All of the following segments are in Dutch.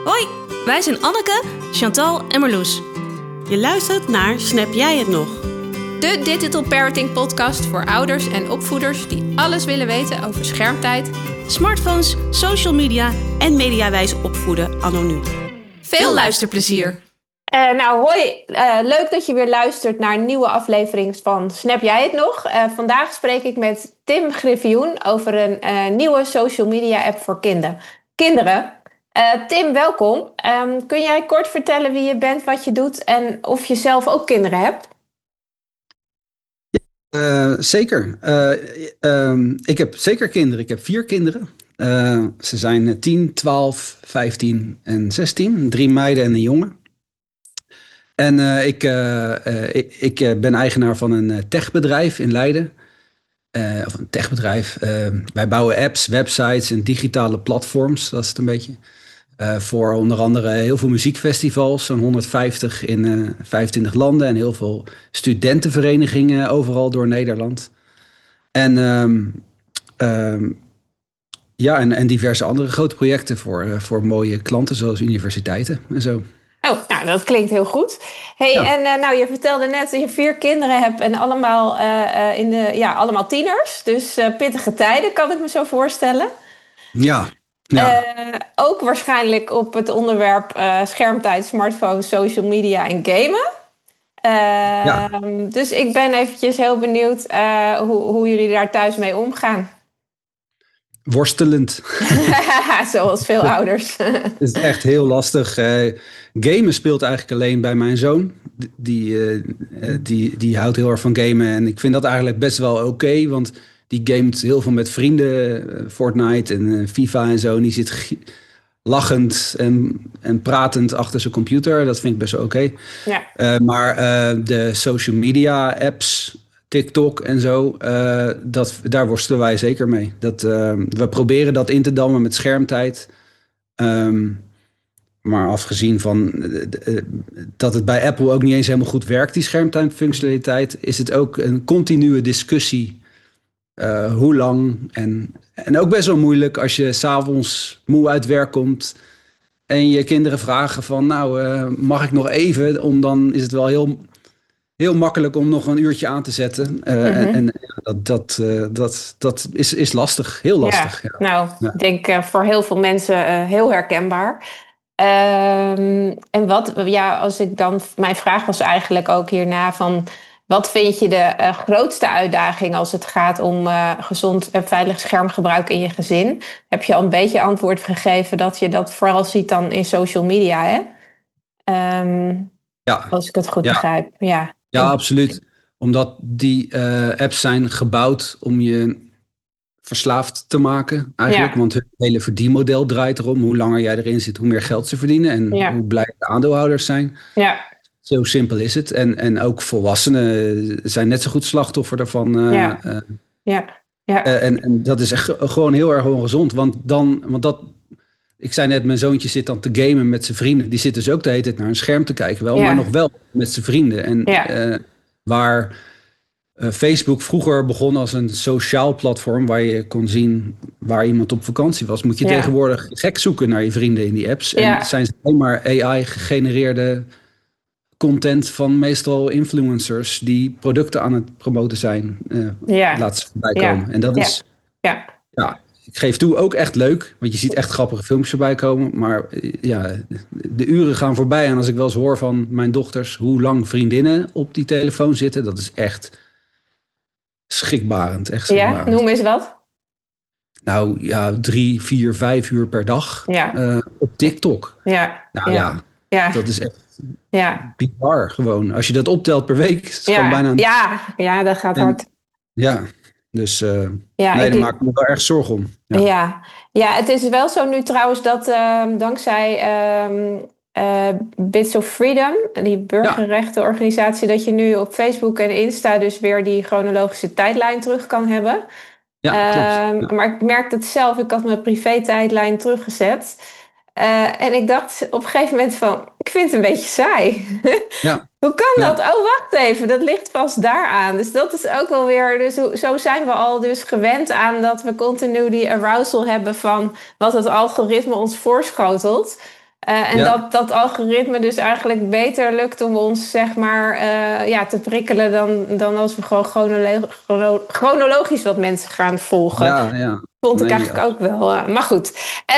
Hoi, wij zijn Anneke, Chantal en Marloes. Je luistert naar Snap jij het nog? De Digital Parenting podcast voor ouders en opvoeders die alles willen weten over schermtijd, Smartphones, social media En mediawijs opvoeden anno nu. Veel luisterplezier! Hoi, leuk dat je weer luistert naar een nieuwe aflevering van Snap jij het nog? Vandaag spreek ik met Tim Griffioen over een nieuwe social media app voor kinderen. Tim, welkom. Kun jij kort vertellen wie je bent, wat je doet en of je zelf ook kinderen hebt? Zeker. Ik heb zeker kinderen. Ik heb 4 kinderen. Ze zijn 10, 12, 15 en 16. 3 meiden en een jongen. En ik ben eigenaar van een techbedrijf in Leiden. Of een techbedrijf. Wij bouwen apps, websites en digitale platforms. Dat is het een beetje. Voor onder andere heel veel muziekfestivals. Zo'n 150 in 25 landen. En heel veel studentenverenigingen overal door Nederland. En diverse andere grote projecten voor mooie klanten zoals universiteiten en zo. Oh, nou, dat klinkt heel goed. Hey, ja. En je vertelde net dat je 4 kinderen hebt en allemaal, allemaal tieners. Dus pittige tijden, kan ik me zo voorstellen. Ja. Ook waarschijnlijk op het onderwerp schermtijd, smartphones, social media en gamen. Dus ik ben eventjes heel benieuwd hoe jullie daar thuis mee omgaan. Worstelend. Zoals veel ouders. Het is echt heel lastig. Gamen speelt eigenlijk alleen bij mijn zoon. Die houdt heel erg van gamen. En ik vind dat eigenlijk best wel oké, want die gamet heel veel met vrienden. Fortnite en FIFA en zo. En die zit lachend en pratend achter zijn computer. Dat vind ik best wel oké. Ja. Maar de social media apps, TikTok en zo, daar worstelen wij zeker mee. We proberen dat in te dammen met schermtijd. Maar afgezien van dat het bij Apple ook niet eens helemaal goed werkt, die schermtijdfunctionaliteit, is het ook een continue discussie. Hoe lang? En ook best wel moeilijk als je 's avonds moe uit werk komt en je kinderen vragen van, mag ik nog even? Dan is het wel heel makkelijk om nog een uurtje aan te zetten. Dat is lastig. Heel lastig. Ja. Ik denk voor heel veel mensen heel herkenbaar. Als ik dan... Mijn vraag was eigenlijk ook hierna van, wat vind je de grootste uitdaging als het gaat om gezond en veilig schermgebruik in je gezin? Heb je al een beetje antwoord gegeven dat je dat vooral ziet dan in social media, hè? Als ik het goed begrijp. Ja, absoluut. Omdat die apps zijn gebouwd om je verslaafd te maken eigenlijk. Ja. Want het hele verdienmodel draait erom. Hoe langer jij erin zit, hoe meer geld ze verdienen. En hoe blij de aandeelhouders zijn. Ja. Zo simpel is het. En ook volwassenen zijn net zo goed slachtoffer daarvan. En dat is echt gewoon heel erg ongezond. Ik zei net, mijn zoontje zit dan te gamen met zijn vrienden. Die zit dus ook de hele tijd naar een scherm te kijken. Maar nog wel met zijn vrienden. En waar Facebook vroeger begon als een sociaal platform waar je kon zien waar iemand op vakantie was, moet je tegenwoordig gek zoeken naar je vrienden in die apps. En zijn ze alleen maar AI-gegenereerde content van meestal influencers die producten aan het promoten zijn. Laat ze voorbij komen. En dat is... Ik geef toe, ook echt leuk. Want je ziet echt grappige filmpjes voorbij komen. Maar de uren gaan voorbij. En als ik wel eens hoor van mijn dochters hoe lang vriendinnen op die telefoon zitten, dat is echt schrikbarend. Echt schrikbarend. Ja, noem eens wat. 3, 4, 5 uur per dag op TikTok. Dat is echt bizar gewoon. Als je dat optelt per week, is het gewoon bijna... Ja, dat gaat hard. Ja. Dus daar maak ik me wel erg zorgen om. Ja, het is wel zo nu trouwens dat dankzij Bits of Freedom, die burgerrechtenorganisatie, dat je nu op Facebook en Insta dus weer die chronologische tijdlijn terug kan hebben. Klopt. Maar ik merkte het zelf, ik had mijn privé tijdlijn teruggezet. En ik dacht op een gegeven moment van, ik vind het een beetje saai. Hoe kan dat? Oh, wacht even, dat ligt vast daaraan. Dus dat is ook wel weer, dus zo zijn we al dus gewend aan dat we continu die arousal hebben van wat het algoritme ons voorschotelt. Dat algoritme dus eigenlijk beter lukt om ons zeg maar te prikkelen dan als we gewoon chronologisch wat mensen gaan volgen. Ja. Vond ik eigenlijk ook wel. Maar goed.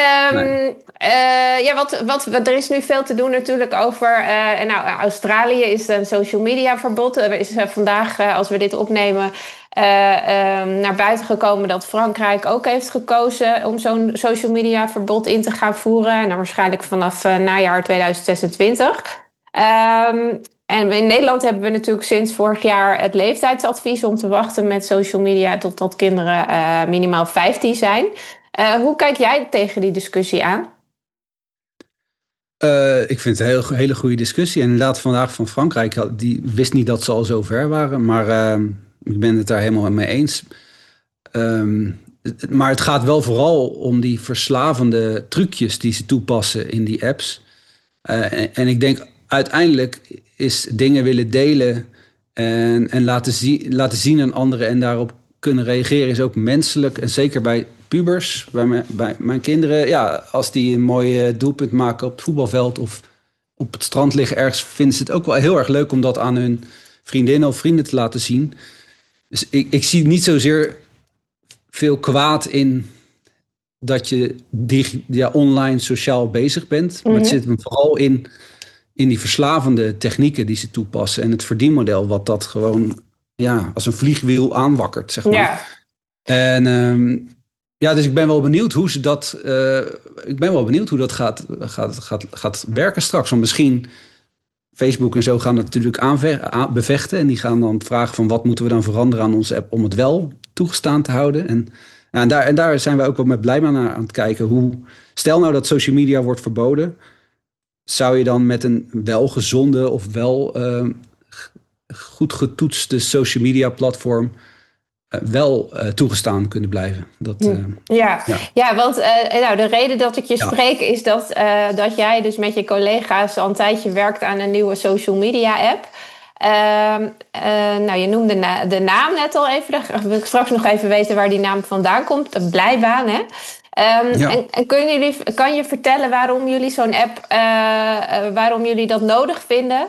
Er is nu veel te doen natuurlijk over... Australië is een social media verbod. Er is vandaag, als we dit opnemen... naar buiten gekomen dat Frankrijk ook heeft gekozen... om zo'n social media verbod in te gaan voeren. En dan waarschijnlijk vanaf najaar 2026. En in Nederland hebben we natuurlijk sinds vorig jaar het leeftijdsadvies... om te wachten met social media totdat kinderen minimaal 15 zijn. Hoe kijk jij tegen die discussie aan? Ik vind het een hele goede discussie. En inderdaad vandaag van Frankrijk, die wist niet dat ze al zo ver waren. Maar ik ben het daar helemaal mee eens. Maar het gaat wel vooral om die verslavende trucjes die ze toepassen in die apps. En ik denk uiteindelijk is dingen willen delen en laten zien aan anderen en daarop kunnen reageren is ook menselijk. En zeker bij pubers, bij mijn kinderen. Ja, als die een mooi doelpunt maken op het voetbalveld of op het strand liggen ergens, vinden ze het ook wel heel erg leuk om dat aan hun vriendinnen of vrienden te laten zien. Dus ik zie niet zozeer veel kwaad in dat je online sociaal bezig bent. Maar het zit hem vooral in die verslavende technieken die ze toepassen. En het verdienmodel wat dat gewoon als een vliegwiel aanwakkert, zeg maar. Ja. En dus ik ben wel benieuwd hoe ze dat... gaat werken straks. Want misschien Facebook en zo gaan het natuurlijk bevechten. En die gaan dan vragen van wat moeten we dan veranderen aan onze app om het wel toegestaan te houden. En daar zijn we ook wel met blij naar aan het kijken. Stel nou dat social media wordt verboden. Zou je dan met een wel gezonde of wel goed getoetste social media platform wel toegestaan kunnen blijven? Want de reden dat ik je spreek is dat jij dus met je collega's al een tijdje werkt aan een nieuwe social media app. Je noemde de naam net al even. Daar wil ik straks nog even weten waar die naam vandaan komt. Blijbaan, hè? En kan je vertellen waarom jullie zo'n app, waarom jullie dat nodig vinden?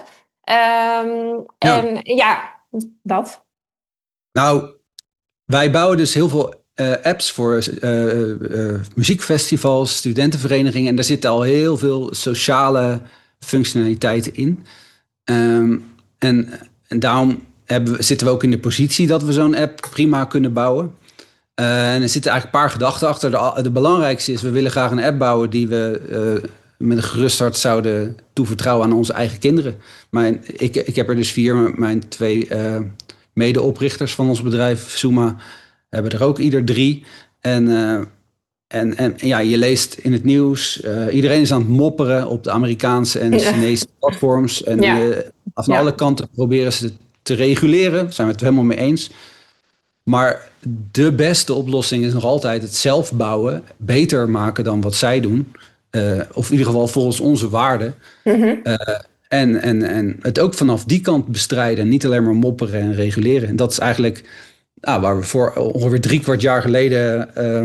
Dat. Nou, wij bouwen dus heel veel apps voor muziekfestivals, studentenverenigingen. En daar zitten al heel veel sociale functionaliteiten in. En daarom zitten we ook in de positie dat we zo'n app prima kunnen bouwen. En er zitten eigenlijk een paar gedachten achter. De belangrijkste is, we willen graag een app bouwen die we met een gerust hart zouden toevertrouwen aan onze eigen kinderen. Maar ik heb er dus 4, mijn 2 medeoprichters van ons bedrijf, Suma, hebben er ook ieder 3. En je leest in het nieuws, iedereen is aan het mopperen op de Amerikaanse en Chinese platforms. En van alle kanten proberen ze te reguleren. Daar zijn we het helemaal mee eens. Maar de beste oplossing is nog altijd het zelf bouwen, beter maken dan wat zij doen. Of in ieder geval volgens onze waarden. En het ook vanaf die kant bestrijden. Niet alleen maar mopperen en reguleren. En dat is eigenlijk waar we voor ongeveer 3/4 jaar geleden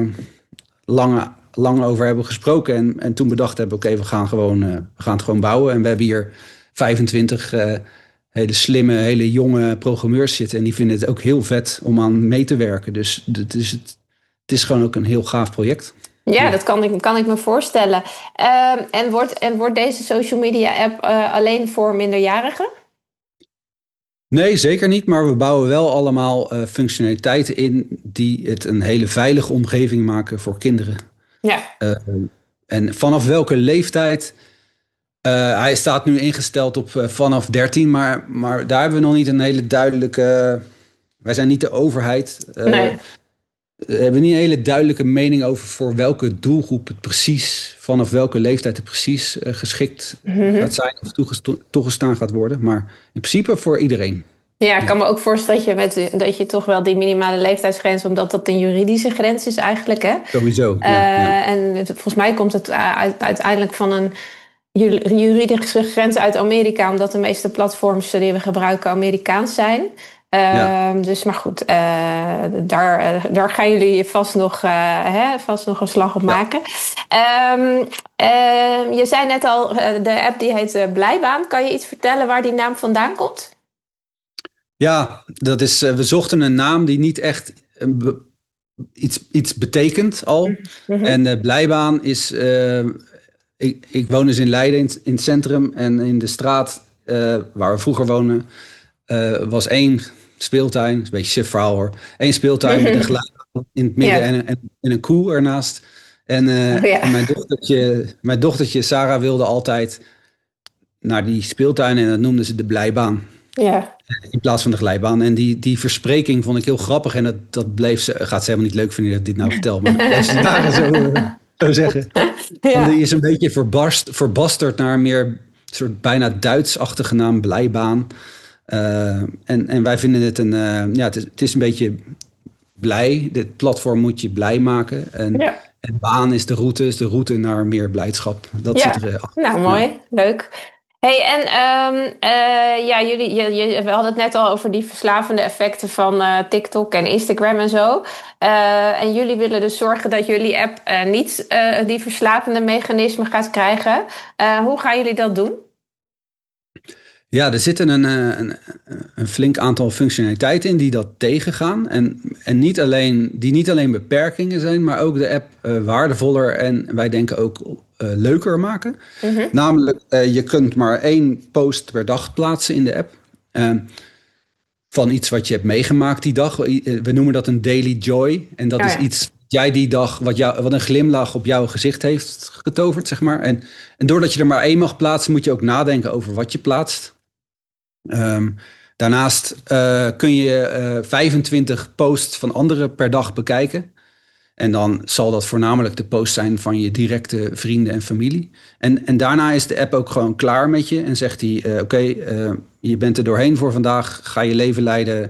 lang over hebben gesproken. En toen bedacht hebben, oké, we gaan het gewoon bouwen. En we hebben hier 25 hele slimme, hele jonge programmeurs zitten. En die vinden het ook heel vet om aan mee te werken. Dus het is gewoon ook een heel gaaf project. Ja, dat kan ik me voorstellen. En wordt deze social media app alleen voor minderjarigen? Nee, zeker niet. Maar we bouwen wel allemaal functionaliteiten in die het een hele veilige omgeving maken voor kinderen. Ja. En vanaf welke leeftijd? Hij staat nu ingesteld op vanaf 13, maar daar hebben we nog niet een hele duidelijke... Wij zijn niet de overheid. Nee. We hebben niet een hele duidelijke mening over voor welke doelgroep het precies, vanaf welke leeftijd het precies geschikt gaat zijn of toegestaan gaat worden. Maar in principe voor iedereen. Ja, ik kan me ook voorstellen dat je toch wel die minimale leeftijdsgrens, omdat dat een juridische grens is eigenlijk, hè? Sowieso. En volgens mij komt het uiteindelijk van een juridische grens uit Amerika, omdat de meeste platforms die we gebruiken Amerikaans zijn. Dus maar goed, daar gaan jullie vast nog een slag op maken. Je zei net al, de app die heet Blijbaan. Kan je iets vertellen waar die naam vandaan komt? Ja, dat is, we zochten een naam die niet echt iets betekent al. Mm-hmm. En Blijbaan is... Ik woon dus in Leiden in het centrum. En in de straat waar we vroeger woonden... was 1 speeltuin. Dat is een beetje een sif verhaal hoor. 1 speeltuin met een glijbaan in het midden en een koe ernaast. En mijn dochtertje Sarah wilde altijd naar die speeltuin. En dat noemden ze de Blijbaan. Ja. In plaats van de glijbaan. En die verspreking vond ik heel grappig. En dat bleef ze... Gaat ze helemaal niet leuk vinden dat ik dit nou vertel. Maar als je daar zo zeggen. Ja. Die is een beetje verbasterd naar een meer soort bijna Duits-achtige naam Blijbaan. En wij vinden het het is een beetje blij. Dit platform moet je blij maken. En baan is de route naar meer blijdschap. Dat zit er achter. Nou, mooi. Leuk. Hey, en we hadden het net al over die verslavende effecten van TikTok en Instagram en zo. En jullie willen dus zorgen dat jullie app niet die verslavende mechanismen gaat krijgen. Hoe gaan jullie dat doen? Ja, er zitten een flink aantal functionaliteiten in die dat tegengaan. En niet alleen beperkingen zijn, maar ook de app waardevoller en wij denken ook leuker maken. Mm-hmm. Namelijk, je kunt maar 1 post per dag plaatsen in de app. Van iets wat je hebt meegemaakt die dag. We noemen dat een daily joy. En dat is iets jij die dag, wat een glimlach op jouw gezicht heeft getoverd, zeg maar. En doordat je er maar 1 mag plaatsen, moet je ook nadenken over wat je plaatst. Daarnaast kun je 25 posts van anderen per dag bekijken. En dan zal dat voornamelijk de post zijn van je directe vrienden en familie. En daarna is de app ook gewoon klaar met je. En zegt hij, oké, je bent er doorheen voor vandaag. Ga je leven leiden.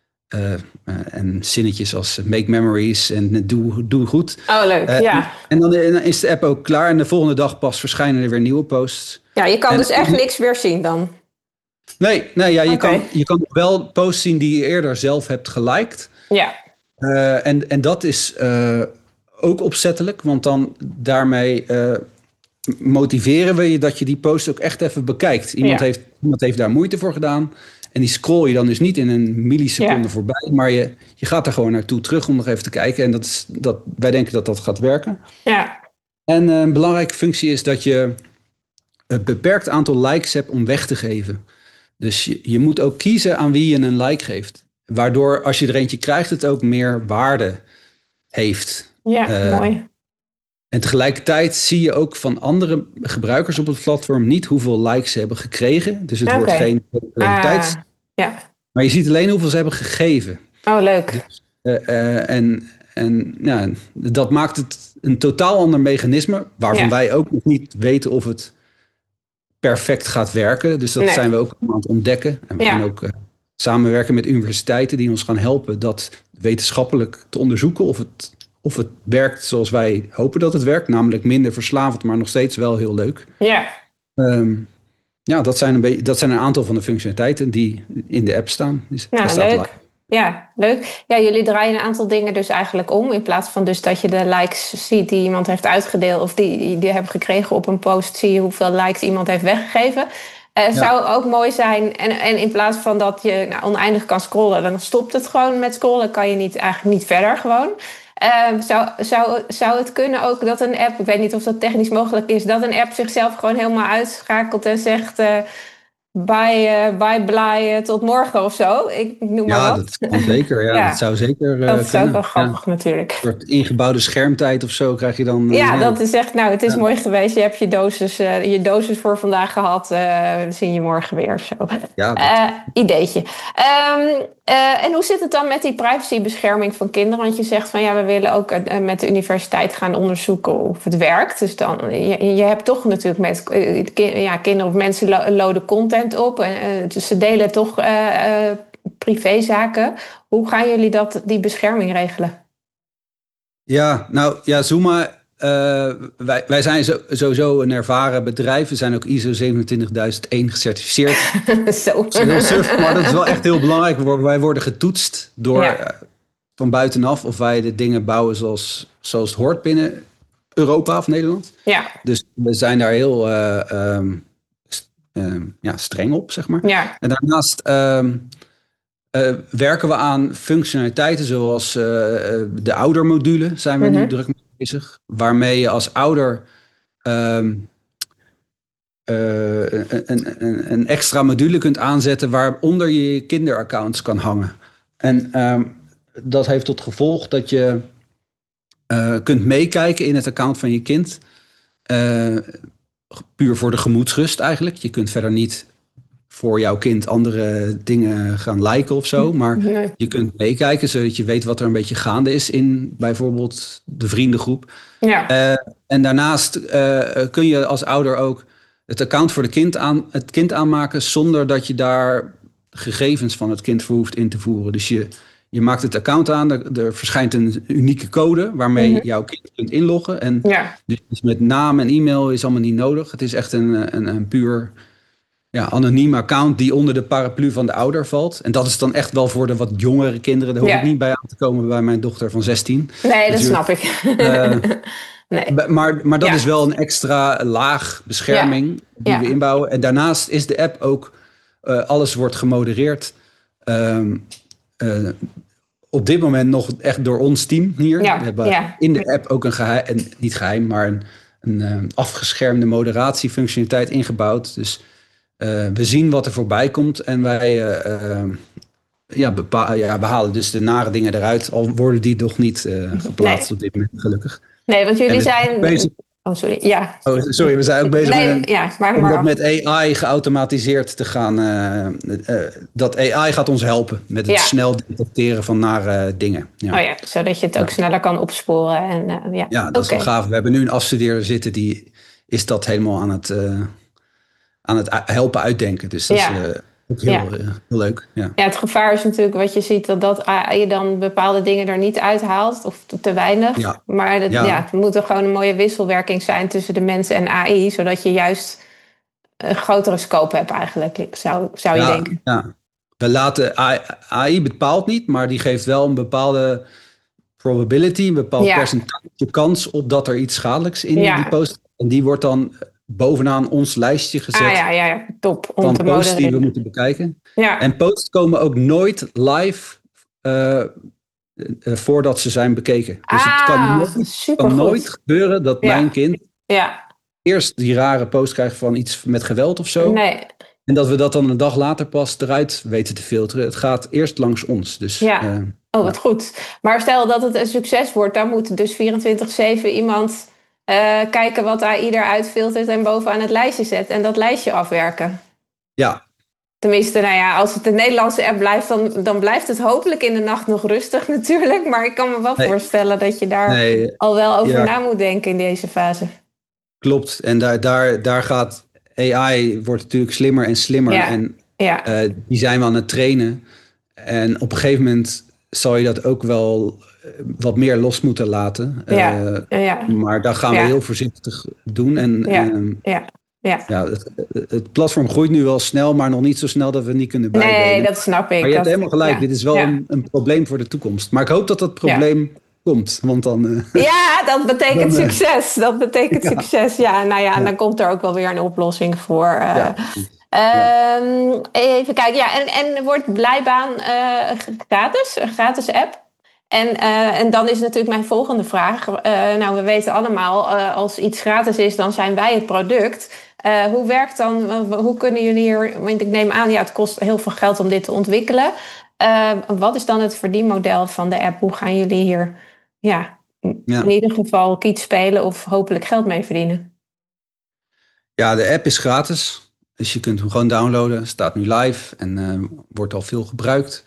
En zinnetjes als make memories en doe goed. Oh, leuk, En dan is de app ook klaar. En de volgende dag pas verschijnen er weer nieuwe posts. Ja, je kan dus echt niks meer zien dan? Nee, je kan wel posts zien die je eerder zelf hebt geliked. Ja. En dat is ook opzettelijk, want dan daarmee motiveren we je dat je die post ook echt even bekijkt. Iemand heeft daar moeite voor gedaan en die scroll je dan dus niet in een milliseconde voorbij, maar je gaat er gewoon naartoe terug om nog even te kijken. En wij denken dat gaat werken. Ja. En een belangrijke functie is dat je een beperkt aantal likes hebt om weg te geven. Dus je moet ook kiezen aan wie je een like geeft. Waardoor als je er eentje krijgt, het ook meer waarde heeft. Ja, mooi. En tegelijkertijd zie je ook van andere gebruikers op het platform niet hoeveel likes ze hebben gekregen. Dus het wordt geen populariteit. Maar je ziet alleen hoeveel ze hebben gegeven. Oh, leuk. Dus, dat maakt het een totaal ander mechanisme. Waarvan wij ook nog niet weten of het perfect gaat werken. Dus dat zijn we ook aan het ontdekken. En we gaan ook samenwerken met universiteiten die ons gaan helpen dat wetenschappelijk te onderzoeken of het werkt zoals wij hopen dat het werkt. Namelijk minder verslavend, maar nog steeds wel heel leuk. Ja. Dat zijn een aantal van de functionaliteiten die in de app staan. Dus leuk. Ja, leuk. Ja, jullie draaien een aantal dingen dus eigenlijk om. In plaats van dus dat je de likes ziet die iemand heeft uitgedeeld of die hebben gekregen op een post, zie je hoeveel likes iemand heeft weggegeven. Zou ook mooi zijn. En in plaats van dat je oneindig kan scrollen, dan stopt het gewoon met scrollen. Kan je eigenlijk niet verder gewoon. Zou het kunnen ook dat een app, ik weet niet of dat technisch mogelijk is, dat een app zichzelf gewoon helemaal uitschakelt en zegt bye blij tot morgen of zo? Ik noem maar wat. Dat kan zeker. Ja, dat zou zeker dat is ook wel grappig natuurlijk. Een soort ingebouwde schermtijd of zo krijg je dan. Dat is echt, het is mooi geweest. Je hebt je dosis voor vandaag gehad. We zien je morgen weer. Zo. Ideetje. En hoe zit het dan met die privacybescherming van kinderen? Want je zegt van we willen ook met de universiteit gaan onderzoeken of het werkt. Dus dan, je hebt toch natuurlijk met kinderen of mensen loaden content op. Dus ze delen toch privézaken. Hoe gaan jullie die bescherming regelen? Zuma wij zijn sowieso een ervaren bedrijf. We zijn ook ISO 27001 gecertificeerd. Zo. Dat is heel suf, maar dat is wel echt heel belangrijk. Wij worden getoetst door van buitenaf of wij de dingen bouwen zoals het hoort binnen Europa of Nederland. Ja. Dus we zijn daar heel streng op, zeg maar. Ja. En daarnaast werken we aan functionaliteiten zoals de oudermodule zijn we nu druk mee bezig. Waarmee je als ouder een extra module kunt aanzetten waaronder je kinderaccounts kan hangen. En dat heeft tot gevolg dat je kunt meekijken in het account van je kind. Puur voor de gemoedsrust eigenlijk. Je kunt verder niet voor jouw kind andere dingen gaan liken of zo. Maar je kunt meekijken zodat je weet wat er een beetje gaande is in bijvoorbeeld de vriendengroep. Ja. En daarnaast kun je als ouder ook het account voor het kind aanmaken zonder dat je daar gegevens van het kind voor hoeft in te voeren. Dus je maakt het account aan, er verschijnt een unieke code waarmee je jouw kind kunt inloggen. En dus met naam en e-mail is allemaal niet nodig. Het is echt een puur anoniem account die onder de paraplu van de ouder valt. En dat is dan echt wel voor de wat jongere kinderen. Daar hoef ik niet bij aan te komen bij mijn dochter van 16. Nee, dat snap ik. Nee. Maar dat is wel een extra laag bescherming die we inbouwen. En daarnaast is de app ook, alles wordt gemodereerd. Op dit moment nog echt door ons team hier. We hebben in de app ook niet geheim, maar een afgeschermde moderatiefunctionaliteit ingebouwd. Dus we zien wat er voorbij komt en wij we halen dus de nare dingen eruit, al worden die nog niet geplaatst op dit moment, gelukkig. Nee, want jullie zijn... Bezig... Oh, sorry. Ja. Oh, sorry, we zijn ook bezig om dat met AI geautomatiseerd te gaan... dat AI gaat ons helpen met het snel detecteren van nare dingen. Ja. Oh ja, zodat je het ook sneller kan opsporen. En, dat is wel gaaf. We hebben nu een afstudeerder zitten die is dat helemaal aan het helpen uitdenken. Dus dat is ook heel leuk. Ja. Ja, het gevaar is natuurlijk wat je ziet dat AI dan bepaalde dingen er niet uithaalt of te weinig. Ja. Maar het moet er gewoon een mooie wisselwerking zijn tussen de mensen en AI, zodat je juist een grotere scope hebt eigenlijk, zou je denken. Ja. We laten AI bepaalt niet, maar die geeft wel een bepaalde probability, een bepaald percentage kans op dat er iets schadelijks in die post. En die wordt dan bovenaan ons lijstje gezet. Top. Van posts die we moeten bekijken. Ja. En posts komen ook nooit live voordat ze zijn bekeken. Dus het kan nooit gebeuren dat mijn kind eerst die rare post krijgt van iets met geweld of zo. Nee. En dat we dat dan een dag later pas eruit weten te filteren. Het gaat eerst langs ons. Dus, wat goed. Maar stel dat het een succes wordt, dan moet dus 24/7 iemand kijken wat AI eruit filtert en bovenaan het lijstje zet en dat lijstje afwerken. Ja. Tenminste, als het een Nederlandse app blijft, dan blijft het hopelijk in de nacht nog rustig natuurlijk. Maar ik kan me wel voorstellen dat je daar al wel over na moet denken in deze fase. Klopt. En daar gaat AI wordt natuurlijk slimmer en slimmer. Ja. En die zijn we aan het trainen. En op een gegeven moment zal je dat ook wel wat meer los moeten laten. Maar daar gaan we heel voorzichtig doen. En het platform groeit nu wel snel, maar nog niet zo snel dat we niet kunnen bijbenen. Nee, dat snap ik. Maar je hebt helemaal gelijk. Dit is wel een probleem voor de toekomst. Maar ik hoop dat dat probleem komt. Want dan... dat betekent succes. Dat betekent succes. En dan komt er ook wel weer een oplossing voor. Even kijken. En wordt Blijbaan gratis? Een gratis app? En dan is natuurlijk mijn volgende vraag. We weten allemaal, als iets gratis is, dan zijn wij het product. Hoe werkt dan, hoe kunnen jullie hier... Want ik neem aan, het kost heel veel geld om dit te ontwikkelen. Wat is dan het verdienmodel van de app? Hoe gaan jullie hier in ieder geval kiet spelen of hopelijk geld mee verdienen? Ja, de app is gratis. Dus je kunt hem gewoon downloaden. Staat nu live en wordt al veel gebruikt.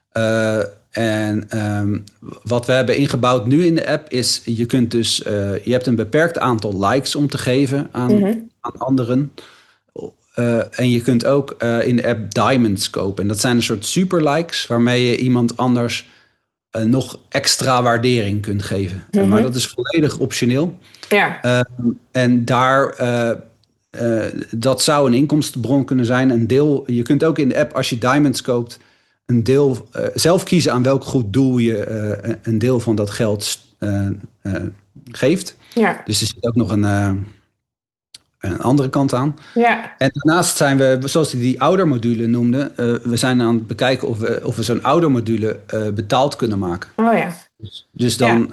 Wat we hebben ingebouwd nu in de app is, je kunt dus, je hebt een beperkt aantal likes om te geven aan anderen. En je kunt ook in de app diamonds kopen. En dat zijn een soort super likes waarmee je iemand anders nog extra waardering kunt geven. Mm-hmm. Maar dat is volledig optioneel. Ja. En daar, dat zou een inkomstenbron kunnen zijn. Een deel, je kunt ook in de app, als je diamonds koopt, een deel zelf kiezen aan welk goed doel je een deel van dat geld geeft. Ja. Dus er zit ook nog een andere kant aan. Ja. En daarnaast zijn we, zoals die oudermodule noemde, we zijn aan het bekijken of we zo'n oudermodule betaald kunnen maken. Oh ja. Dus dan,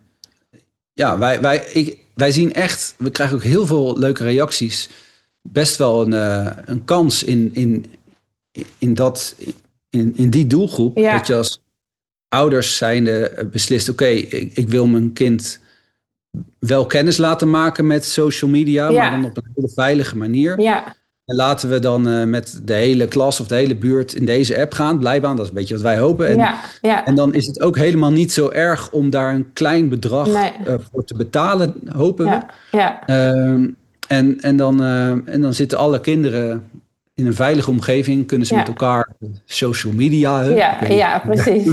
wij zien echt, we krijgen ook heel veel leuke reacties. Best wel een kans in die doelgroep. Ja. Dat je als ouders zijnde beslist, oké, ik wil mijn kind wel kennis laten maken met social media, maar dan op een hele veilige manier. Ja. En laten we dan met de hele klas of de hele buurt in deze app gaan, blijkbaar. Dat is een beetje wat wij hopen. En dan is het ook helemaal niet zo erg om daar een klein bedrag voor te betalen, hopen we. Ja. En dan zitten alle kinderen in een veilige omgeving, kunnen ze met elkaar social media. Ja, precies.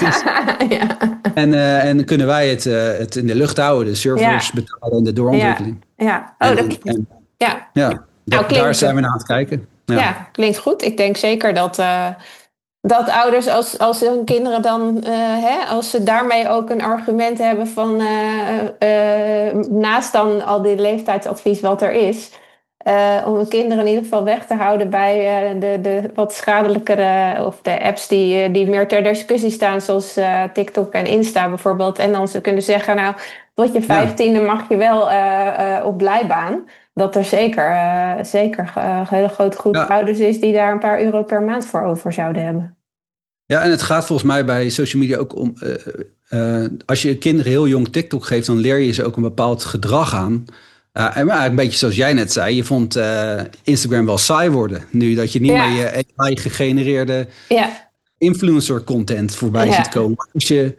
En dan kunnen wij het in de lucht houden, de servers betalen en de doorontwikkeling. Ja. Daar zijn we naar aan het kijken. Ja, klinkt goed. Ik denk zeker dat ouders, als hun kinderen dan, als ze daarmee ook een argument hebben van naast dan al die leeftijdsadvies wat er is, om de kinderen in ieder geval weg te houden bij de wat schadelijkere of de apps die meer ter discussie staan, zoals TikTok en Insta bijvoorbeeld. En dan ze kunnen zeggen, nou, tot je 15e mag je wel op blijbaan. Dat er zeker een hele grote groep ouders is die daar een paar euro per maand voor over zouden hebben. Ja, en het gaat volgens mij bij social media ook om, als je kinderen heel jong TikTok geeft, dan leer je ze ook een bepaald gedrag aan. En een beetje zoals jij net zei, je vond Instagram wel saai worden. Nu dat je niet meer je AI gegenereerde influencer content voorbij ziet komen. Als je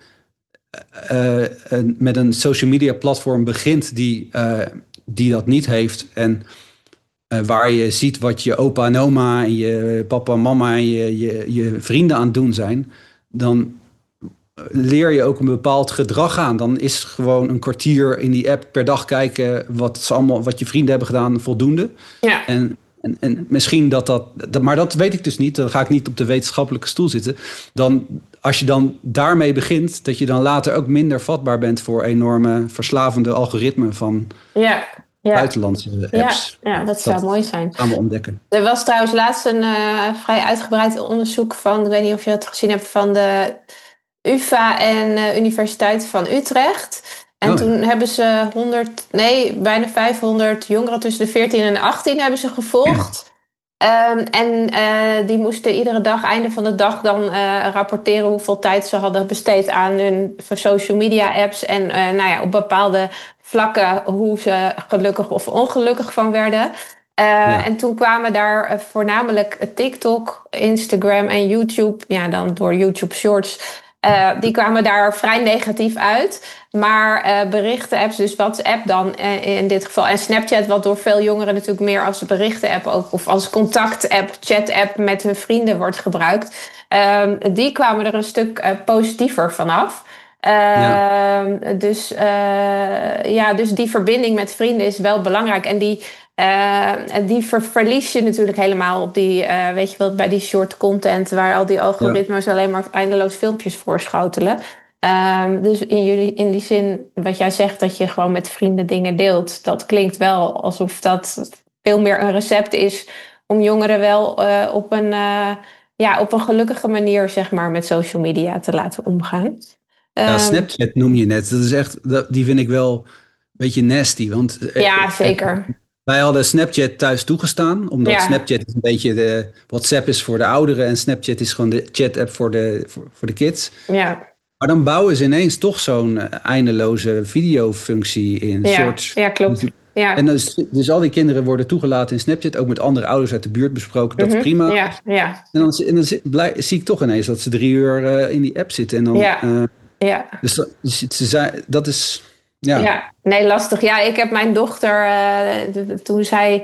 met een social media platform begint die dat niet heeft en waar je ziet wat je opa en oma en je papa en mama en je vrienden aan het doen zijn, dan leer je ook een bepaald gedrag aan. Dan is gewoon een kwartier in die app per dag kijken wat je vrienden hebben gedaan voldoende. Ja. En misschien maar dat weet ik dus niet. Dan ga ik niet op de wetenschappelijke stoel zitten. Als je dan daarmee begint, dat je dan later ook minder vatbaar bent voor enorme verslavende algoritmen van buitenlandse apps. Ja, dat zou mooi zijn. Gaan we ontdekken. Er was trouwens laatst een vrij uitgebreid onderzoek van, ik weet niet of je het gezien hebt, van de UvA en Universiteit van Utrecht. En toen hebben ze bijna 500 jongeren tussen de 14 en 18 hebben ze gevolgd. En die moesten iedere dag, einde van de dag, dan rapporteren hoeveel tijd ze hadden besteed aan hun social media apps. En op bepaalde vlakken hoe ze gelukkig of ongelukkig van werden. En toen kwamen daar voornamelijk TikTok, Instagram en YouTube. Ja, dan door YouTube Shorts. Die kwamen daar vrij negatief uit. Maar berichten-apps, dus WhatsApp dan in dit geval. En Snapchat, wat door veel jongeren natuurlijk meer als berichten-app ook, of als contact-app, chat-app met hun vrienden wordt gebruikt. Die kwamen er een stuk positiever vanaf. Dus die verbinding met vrienden is wel belangrijk. En die verlies je natuurlijk helemaal op die, weet je wel, bij die short content, waar al die algoritmes alleen maar eindeloos filmpjes voorschotelen. Dus in die zin, wat jij zegt, dat je gewoon met vrienden dingen deelt, dat klinkt wel alsof dat veel meer een recept is om jongeren wel op een gelukkige manier, zeg maar, met social media te laten omgaan. Snapchat noem je net. Dat is echt, die vind ik wel een beetje nasty. Want, zeker. Wij hadden Snapchat thuis toegestaan, omdat Snapchat is een beetje de WhatsApp is voor de ouderen en Snapchat is gewoon de chat-app voor de kids. Ja. Maar dan bouwen ze ineens toch zo'n eindeloze videofunctie in shorts. Ja, klopt. Ja. En dus al die kinderen worden toegelaten in Snapchat, ook met andere ouders uit de buurt besproken. Dat is prima. Ja. En dan zie ik toch ineens dat ze 3 uur in die app zitten. En dan, Dus dat is... Ja, nee, lastig. Ja, ik heb mijn dochter, toen zij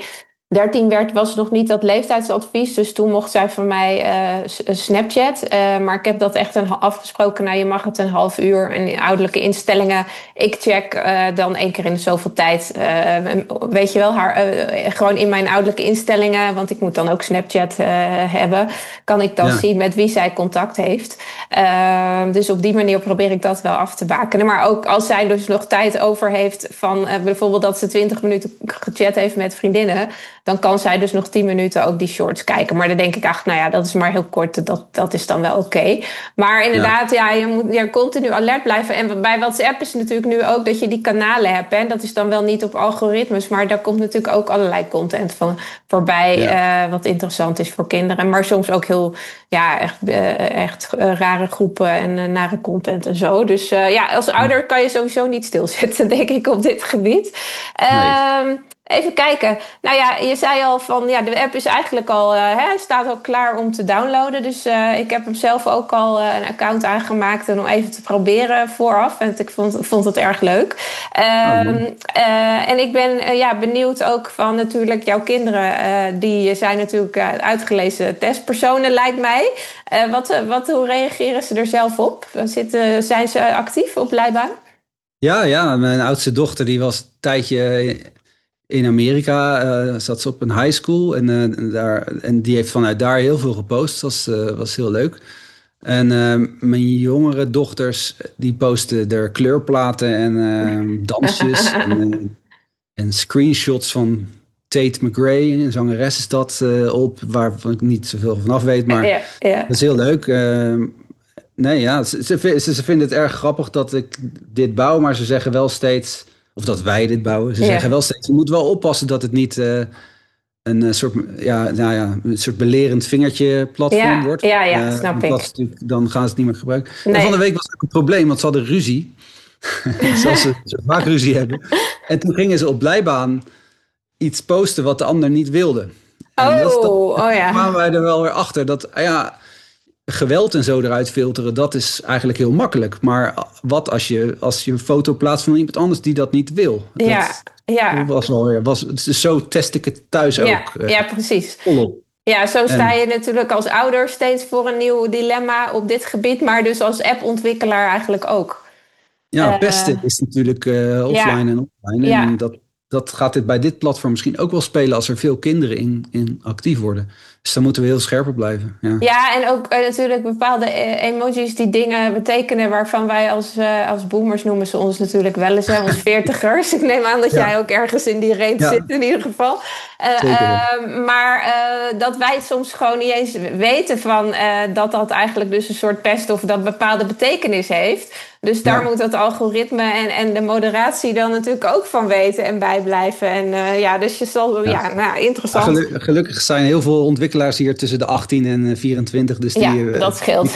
13 was nog niet dat leeftijdsadvies. Dus toen mocht zij van mij Snapchat. Maar ik heb dat echt afgesproken. Nou, je mag het een half uur. En in ouderlijke instellingen. Ik check dan 1 keer in de zoveel tijd. Weet je wel, gewoon in mijn ouderlijke instellingen. Want ik moet dan ook Snapchat hebben. Kan ik dan zien met wie zij contact heeft. Dus op die manier probeer ik dat wel af te bakenen. Maar ook als zij dus nog tijd over heeft. Van bijvoorbeeld dat ze 20 minuten gechat heeft met vriendinnen. Dan kan zij dus nog 10 minuten ook die shorts kijken. Maar dan denk ik, dat is maar heel kort. Dat is dan wel oké. Maar inderdaad, je moet continu alert blijven. En bij WhatsApp is het natuurlijk nu ook dat je die kanalen hebt. Hè? Dat is dan wel niet op algoritmes. Maar daar komt natuurlijk ook allerlei content van voorbij. Wat interessant is voor kinderen. Maar soms ook heel, echt rare groepen en nare content en zo. Dus als ouder kan je sowieso niet stilzitten, denk ik, op dit gebied. Even kijken. Nou ja, je zei al van de app is eigenlijk al staat al klaar om te downloaden. Dus ik heb hem zelf ook al een account aangemaakt om even te proberen vooraf. En ik vond het erg leuk. En ik ben benieuwd ook van natuurlijk jouw kinderen. Die zijn natuurlijk uitgelezen testpersonen, lijkt mij. Hoe reageren ze er zelf op? Zijn ze actief op Blijbaan? Ja, mijn oudste dochter die was een tijdje in Amerika, zat ze op een high school en die heeft vanuit daar heel veel gepost. Dat was heel leuk. En mijn jongere dochters die posten er kleurplaten en dansjes en screenshots van Tate McRae, een zangeres is dat, op, waarvan ik niet zoveel vanaf weet, maar dat is heel leuk. Ze vinden het erg grappig dat ik dit bouw, maar ze zeggen wel steeds, of dat wij dit bouwen, ze zeggen wel steeds, je moet wel oppassen dat het niet een soort belerend vingertje platform wordt. Ja, snap ik. Dan gaan ze het niet meer gebruiken. Nee. En van de week was ook een probleem, want ze hadden ruzie. Zoals ze vaak ruzie hebben. En toen gingen ze op Blijbaan iets posten wat de ander niet wilde. Toen kwamen wij er wel weer achter dat geweld en zo eruit filteren, dat is eigenlijk heel makkelijk. Maar wat als je een foto plaatst van iemand anders die dat niet wil? Zo test ik het thuis ook. Ja, precies. Volop. Ja, zo sta je natuurlijk als ouder steeds voor een nieuw dilemma op dit gebied, maar dus als appontwikkelaar eigenlijk ook. Ja, het beste is natuurlijk offline en online. Ja. En dat gaat bij dit platform misschien ook wel spelen als er veel kinderen in actief worden. Dus dan moeten we heel scherp op blijven. Ja, en ook natuurlijk bepaalde emojis die dingen betekenen waarvan wij als boomers noemen ze ons natuurlijk wel eens, ons 40ers. Ik neem aan dat jij ook ergens in die range zit in ieder geval. Maar dat wij soms gewoon niet eens weten van dat eigenlijk dus een soort pest of dat bepaalde betekenis heeft. Dus daar moet dat algoritme en de moderatie dan natuurlijk ook van weten en bijblijven. En dus je zal, interessant. Gelukkig zijn heel veel ontwikkelaars hier tussen de 18 en 24. Dus dat scheelt.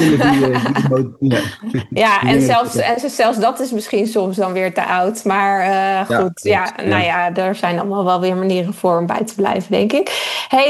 Zelfs dat is misschien soms dan weer te oud. Maar goed, er zijn allemaal wel weer manieren voor om bij te blijven, denk ik.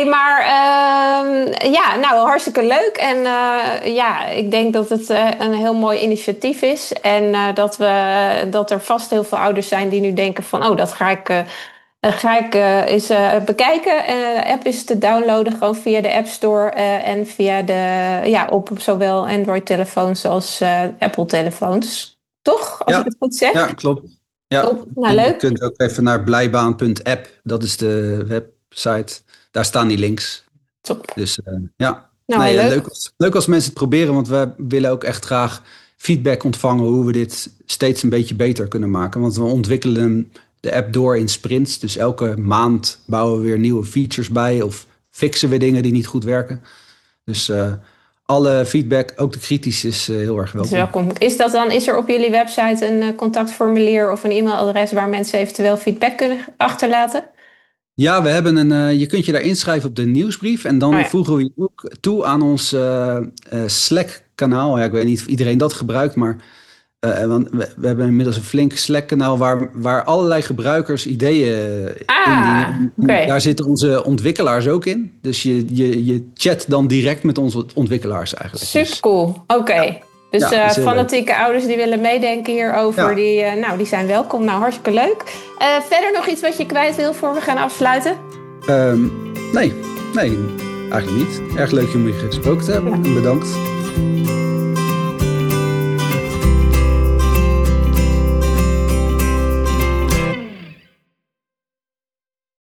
Hartstikke leuk. En ik denk dat het een heel mooi initiatief is. En dat er vast heel veel ouders zijn die nu denken van, dat ga ik eens bekijken. De app is te downloaden gewoon via de App Store en via op zowel Android-telefoons als Apple-telefoons. Toch? Als ik het goed zeg? Ja, klopt. Ja. Nou, leuk. Je kunt ook even naar blijbaan.app. Dat is de website. Daar staan die links. Top. Dus leuk als mensen het proberen, want we willen ook echt graag feedback ontvangen hoe we dit steeds een beetje beter kunnen maken. Want we ontwikkelen de app door in sprints. Dus elke maand bouwen we weer nieuwe features bij of fixen we dingen die niet goed werken. Dus alle feedback, ook de kritische, is heel erg welkom. Is er op jullie website een contactformulier of een e-mailadres waar mensen eventueel feedback kunnen achterlaten? Ja, we hebben je kunt je daar inschrijven op de nieuwsbrief. En dan voegen we je ook toe aan ons Slack-kanaal. Ja, ik weet niet of iedereen dat gebruikt, maar want we hebben inmiddels een flink Slack-kanaal waar allerlei gebruikers ideeën indienen. Okay. Daar zitten onze ontwikkelaars ook in. Dus je chat dan direct met onze ontwikkelaars eigenlijk. Super cool, oké. Dus fanatieke ouders die willen meedenken hierover, die zijn welkom. Nou, hartstikke leuk. Verder nog iets wat je kwijt wil voor we gaan afsluiten? Nee, eigenlijk niet. Erg leuk om je gesproken te hebben. En bedankt.